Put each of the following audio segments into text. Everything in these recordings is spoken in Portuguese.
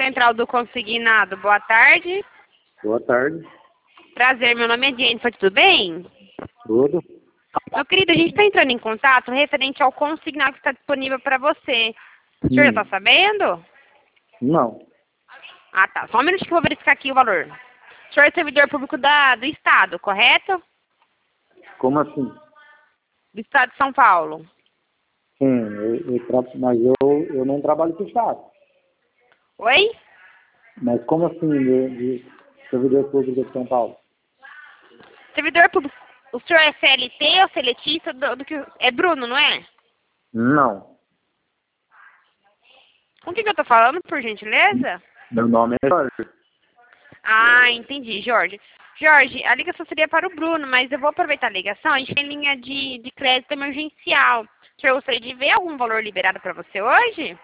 Central do Consignado, boa tarde. Boa tarde. Prazer, meu nome é Jennifer, tudo bem? Tudo? Meu querido, a gente está entrando em contato referente ao consignado que está disponível para você. O senhor já está sabendo? Não. Ah, tá. Só um minuto que eu vou verificar aqui o valor. O senhor é servidor público do Estado, correto? Como assim? Do Estado de São Paulo. Sim, mas eu não trabalho com o Estado. Oi? Mas como assim de servidor público de São Paulo? Servidor público. O senhor é CLT ou seletista do que... É Bruno, não é? Não. Com o que eu estou falando, por gentileza? Meu nome é Jorge. Ah, entendi, Jorge. Jorge, a ligação seria para o Bruno, mas eu vou aproveitar a ligação. A gente tem linha de crédito emergencial. O senhor gostaria de ver algum valor liberado para você hoje?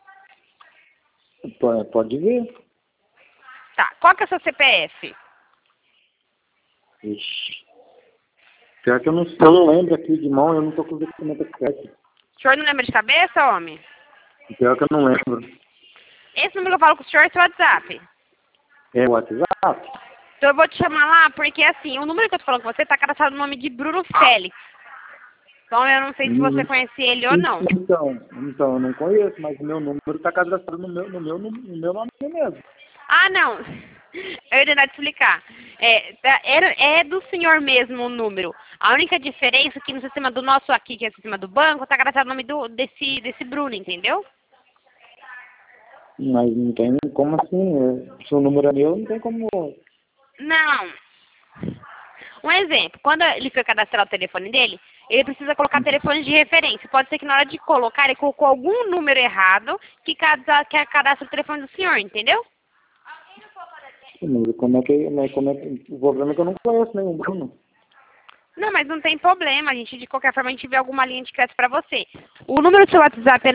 Pode ver. Tá. Qual que é o seu CPF? Ixi. Pior que eu não lembro aqui de mão, eu não tô com o documento certo. O senhor não lembra de cabeça, homem? Pior que eu não lembro. Esse número que eu falo com o senhor é seu WhatsApp. É o WhatsApp? Então eu vou te chamar lá, porque assim, o número que eu tô falando com você tá cadastrado no nome de Bruno Félix. Então eu não sei se você conhece ele ou não. Então, eu não conheço, mas o meu número tá cadastrado no meu nome mesmo. Ah, não. Eu ia tentar te explicar. É do senhor mesmo o número. A única diferença é que no sistema do nosso aqui, que é o sistema do banco, tá cadastrado o nome desse Bruno, entendeu? Mas não tem como assim, se o número é meu, não tem como... Não. Um exemplo, quando ele foi cadastrar o telefone dele, ele precisa colocar telefone de referência. Pode ser que na hora de colocar, ele colocou algum número errado que cadastra o telefone do senhor, entendeu? Mas como é que... O problema é que eu não conheço nenhum Bruno. Não, mas não tem problema. De qualquer forma, a gente vê alguma linha de crédito para você. O número do seu WhatsApp é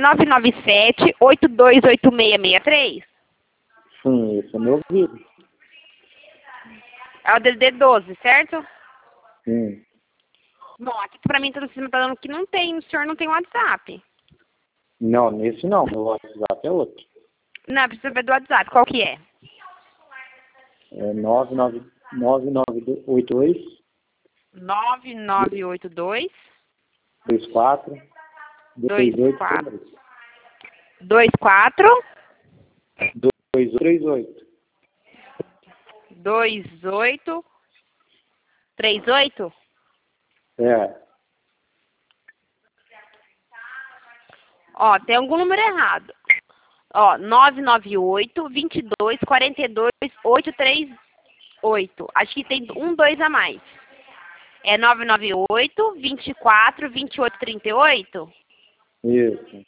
997-828663? Sim, esse é meu ouvido. É o DDD 12, certo? Sim. Bom, aqui pra mim todo sistema tá dando que não tem. O senhor não tem WhatsApp. Não, nesse não. Meu WhatsApp é outro. Não, precisa ver do WhatsApp. Qual que é? É 9982 9982 24 24 2838 24 2838. 2838? É. Ó, tem algum número errado. Ó, 998 22 42 838. Acho que tem um 2 a mais. É 998 24 28 38? Isso.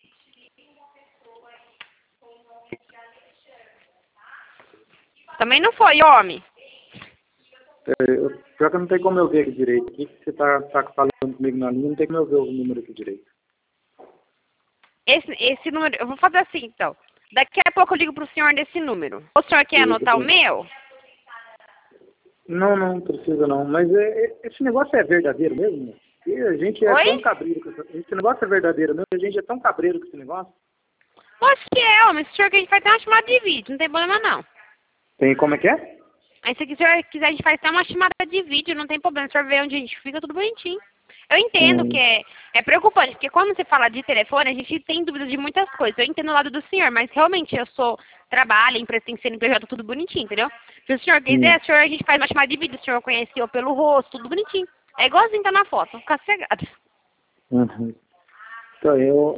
Também não foi, homem. Pior que não tem como eu ver aqui direito. O que você tá falando comigo na linha? Não tem como eu ver o número aqui direito. Esse número, eu vou fazer assim, então. Daqui a pouco eu ligo pro senhor desse número. O senhor quer anotar o meu? Não precisa não. Mas esse negócio é verdadeiro mesmo? E a gente é Oi? tão cabreiro com esse negócio é verdadeiro mesmo? A gente é tão cabreiro com esse negócio? Acho que é, homem. Se o senhor quer, a gente faz até uma chamada de vídeo, não tem problema não. Tem como é que é? Aí se o senhor quiser, a gente faz até uma chamada de vídeo, não tem problema. O senhor vê onde a gente fica, tudo bonitinho. Eu entendo que é preocupante, porque quando você fala de telefone, a gente tem dúvidas de muitas coisas. Eu entendo o lado do senhor, mas realmente trabalho, empresa tem que ser CNPJ, tudo bonitinho, entendeu? Se o senhor quiser, a gente faz uma chamada de vídeo, o senhor conheceu pelo rosto, tudo bonitinho. É igualzinho tá na foto, fica cegado. Uhum. Então,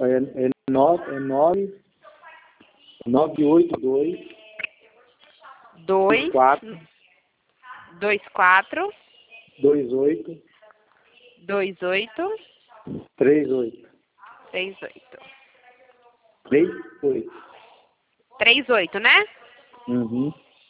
982 24 28 28 38. 38. 38. 38, né? Uhum.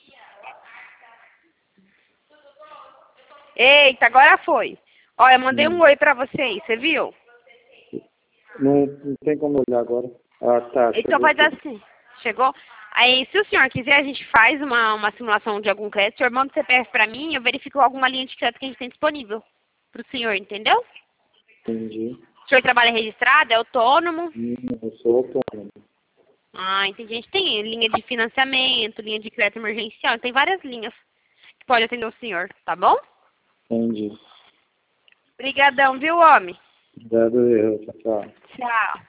Eita, agora foi. Ó, eu mandei um oi pra você aí, você viu? Não tem como olhar agora. Ah, tá. Então faz assim. Chegou? Aí, se o senhor quiser, a gente faz uma simulação de algum crédito. O senhor manda o CPF pra mim e eu verifico alguma linha de crédito que a gente tem disponível pro senhor, entendeu? Entendi. O senhor trabalha registrado, é autônomo? Eu sou autônomo. Ah, entendi. A gente tem linha de financiamento, linha de crédito emergencial, tem várias linhas que pode atender o senhor, tá bom? Entendi. Obrigadão, viu, homem? Obrigado, eu. Tchau, tchau. Tchau.